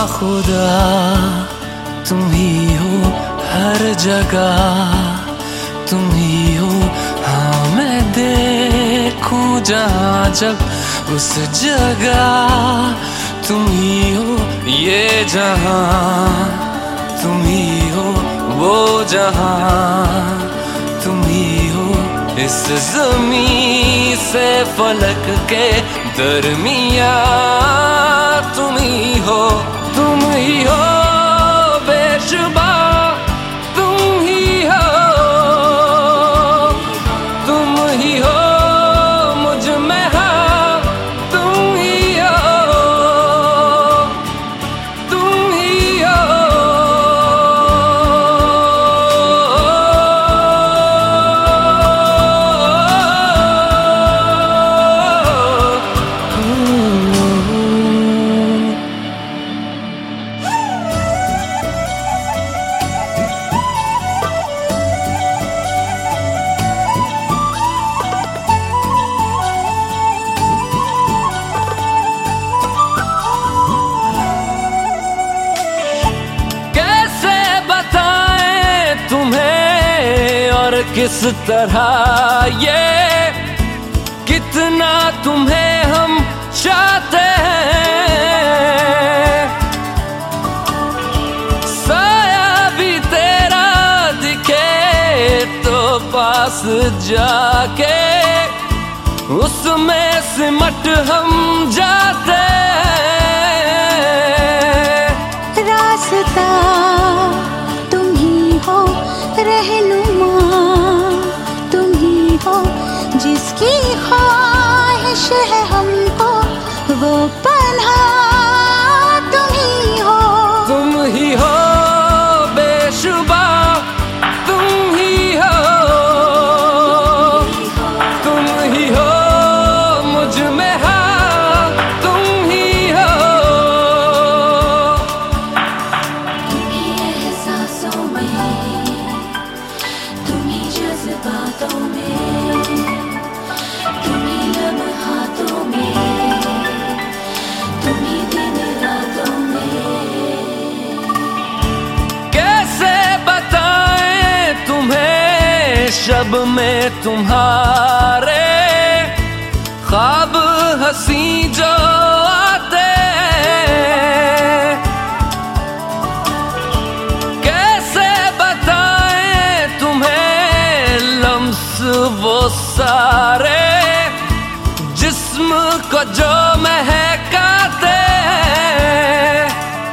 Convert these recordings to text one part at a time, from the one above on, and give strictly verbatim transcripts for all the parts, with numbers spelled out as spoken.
बाखुदा तुम ही हो हर जगह, तुम ही हो। हाँ मैं देखूं जहाँ जब उस जगह तुम ही हो। ये जहाँ तुम ही हो, वो जहाँ तुम ही हो। इस ज़मीं से फलक के दरमियाँ तुम ही हो, तुम ही हो बेशुबा, तुम ही हो, तुम ही हो मुझ में हाँ, तुम ही हो, तुम ही हो। किस तरह ये कितना तुम्हें हम चाहते हैं, साया भी तेरा दिखे तो पास जाके उसमें सिमट हम जाते हैं। रास्ता तुम ही हो, रहनुमा तुम ही हो, जिसकी ख्वाहिश है हमको वो पन्हा तुम ही हो, तुम ही हो बेशुबा, तुम ही हो, तुम ही हो मुझ में हाँ, तुम ही हो। तुम ही एहसासों में, तुम ही जज्बातों में, तुम ही लम्हातों में, तुम ही दिन रातों में। कैसे बताएं तुम्हें शब में तुम्हारे ख्वाब हंसी जो आते हैं, कैसे बताएं तुम्हें लम्स वो सारे जिस्म को जो महकाते हैं।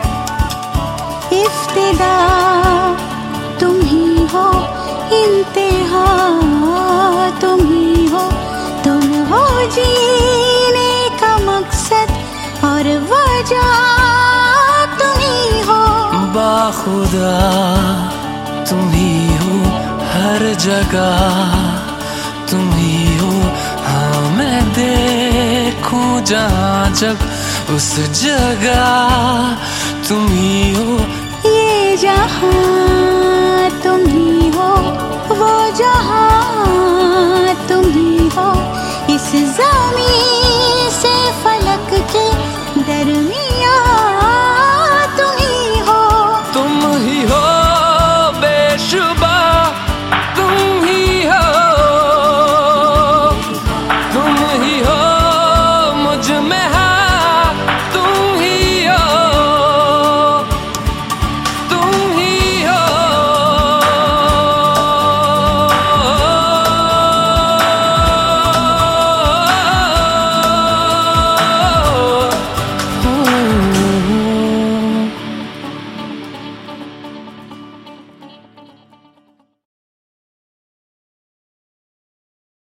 इफ्तिदा तुम ही हो, इंतहा तुम ही हो, तुम हो जीने का मकसद और वजह तुम ही हो। बाखुदा तुम ही हो हर जगह, तुम ही हो। हाँ मैं देखूं जहाँ जब उस जगह तुम ही हो। ये जहाँ तुम ही हो, वो जहाँ तुम ही हो। इस ज़मीं से फलक